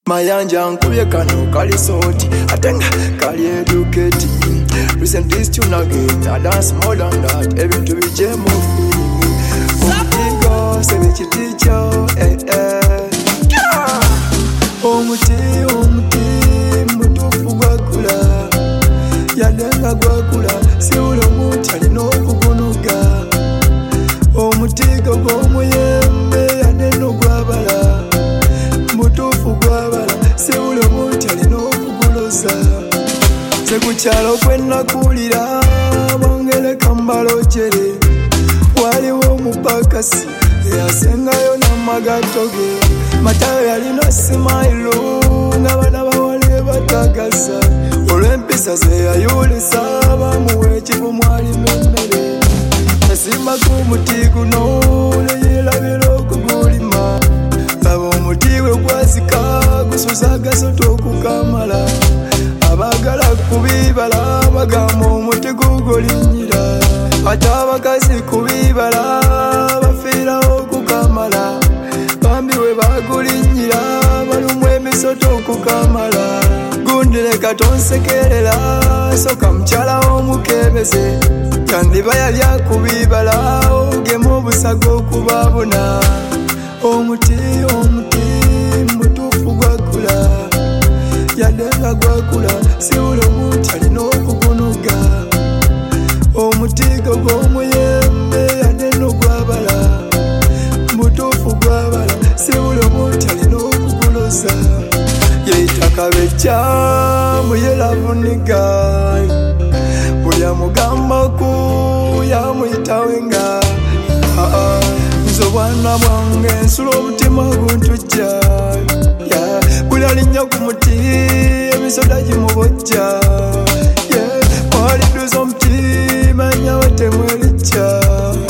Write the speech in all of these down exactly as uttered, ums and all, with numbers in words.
Mayanja nkubye kano kali soti atenga kali educate. Listen this tune again, I dance more than that. Ebintu bije mu feeling. Omutigo sebe chiticho eh eh. Omuti omuti mutufu gwakula yadenga gwakula siwulo omuti alina okugunuga. Omutigo gw'omuyembe yadeno gwabala mutufu gwabala siwulo omuti alina okuguloza. Sekukyalo kwenakulira bongereka mbalojere waliwo omupakasi eyasengayo n'amagato ge. Matayo yalina simailo nga bana bawale batagasa olw'empisa ze yayulisa bamuwa ekivumu alimu emmere. Yasimba ku muti guno neyerabira okugulima. Aba omuti we gwazika gusuza agasoto okukamala. Abagala kubibala bagamba omuti gugolinyira. Ate abakazi kubibala bafiirawo okukamala. Bambi we bagulinyira balumu emisoto okukamala. Gundileka tonsekerera soka mukyala omukebeze. Yandiba yali akubibala ogemu obusago okubabuna. Omuti omuti mutufu gwakula yadenga gwakula siwulo omuti alina okugunuga. Omutigo gw'omuyembe yadeno gwabala mutufu gwabala siwulo omuti alina okuguloza. Yeitaka bejja muyerabuniga buli amugambako yamuyitawenga. Nze obwana bwange nsula omutima guntujja. Buli alinnya ku muti emisoda gimubojja. Mwaliduza omuti manya wetemwerijja.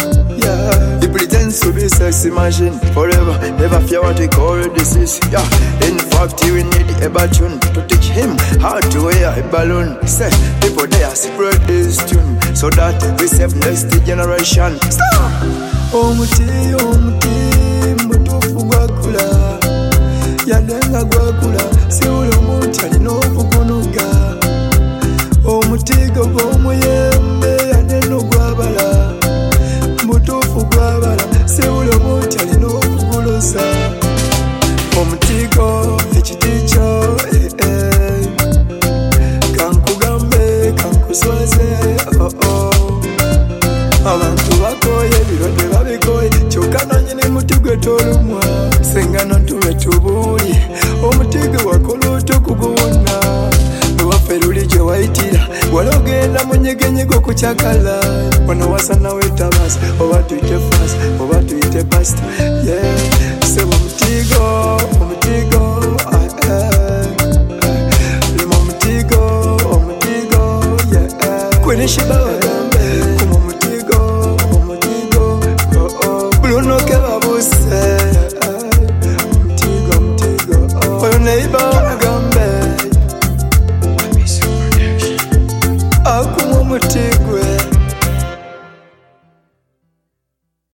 He pretends to be sex machine forever, never fear what we call a disease. Yeah, in fact we need a button to teach him how to wear a balloon. Say people there spread this tune so that we save next generation. Stop. Omuti omuti mutufu gwakula yadenga gwakula siwulo omuti alina okugunuga. Omutigo gw'omuyembe yadeno gwabala mutufu gwabala siwulo omuti alina okuguloza. Omutigo ekiti kyo eh eh. Kankugambe kankuswaze oh oh. Abantu bakoye ebirwadde babikoye kyokka nanyini muti gwe tolumwa. Senga nontume tubuuli omuti gwe wakola otya okuguwona. Ewaffe luli gye wayitira wali ogenda mu nyegenyego okukyakala. Wano wasana wetabasa oba tuyite fast oba tuyite pasta. Yeah, sebo omutigo omutigo lima omutigo omutigo yeah. Kwenishiba wagambe kuma omutigo omutigo oh oh. Bulunoke babuse omutigo omutigo oh. Oyo neighbor